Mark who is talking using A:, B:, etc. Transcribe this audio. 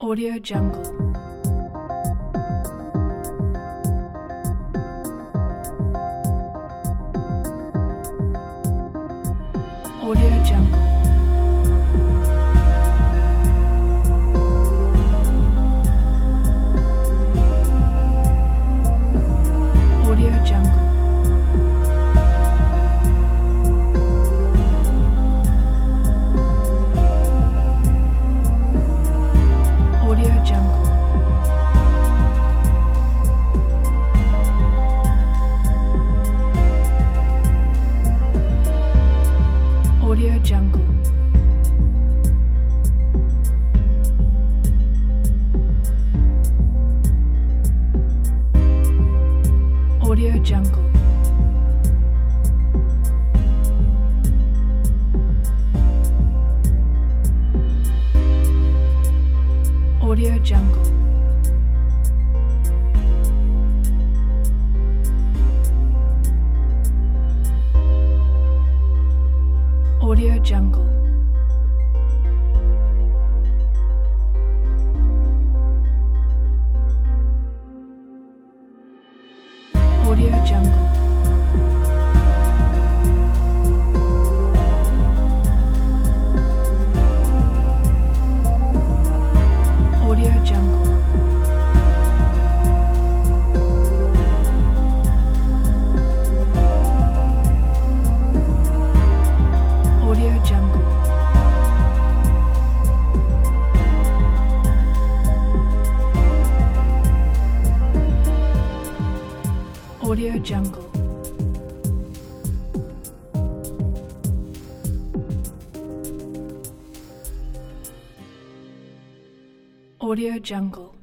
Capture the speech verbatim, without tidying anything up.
A: Audio Jungle. Audio Jungle. Audio Jungle. Audio Jungle. Audio Jungle. Audio Jungle. Audio Jungle. Audio Jungle. Audio Jungle. Audio Jungle. Audio Jungle. Audio Jungle. Audio Jungle.